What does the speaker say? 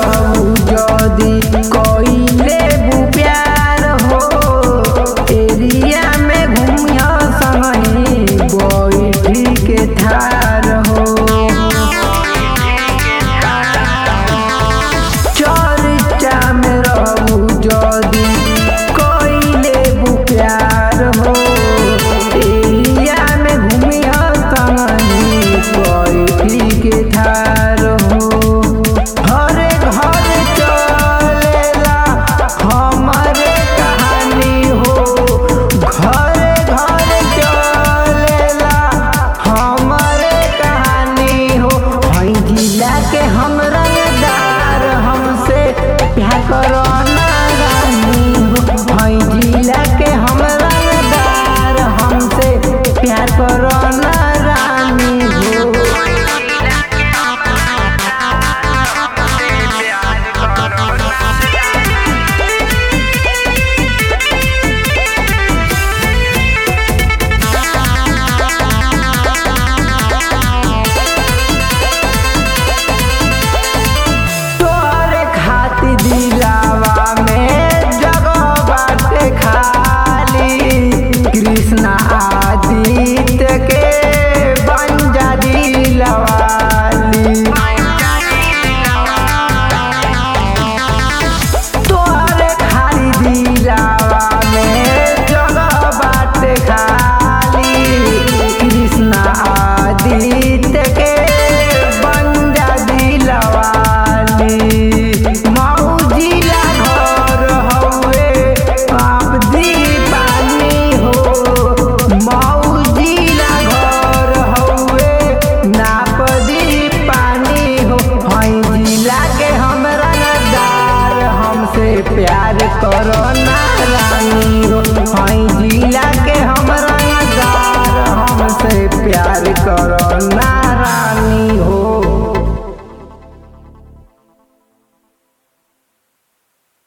रहू जदी कइले बु प्यार हो एरिया में घूमिया संगही बैठी के थार हो चर्चा में रहू जदी कइले बु प्यार हो एरिया में घूमिया संगही बैठी के थार हो हरे घर चलेला हमारे कहानी हो घरे घर चलेला हमारे कहानी हो हई जिला के हम रंगदार हमसे प्यार करो ना रानी हो हई जिला के हम रंगदार हमसे प्यार करो ना रानी हो तोरे खातिर दिलावा में जगह बाटे खाली कृष्णा आदित्य के बन जा दिलवाली तोरे खातिर दिलावा में जगह बाटे खाली कृष्णा आदित्य के बन जा दिलवाली मौजिला घर हउए आप दी पानी हो मौजिला घर हउए नाप दी पानी हो हई जिला के हम रंगदार हमसे प्यार करो ना रानी हो हई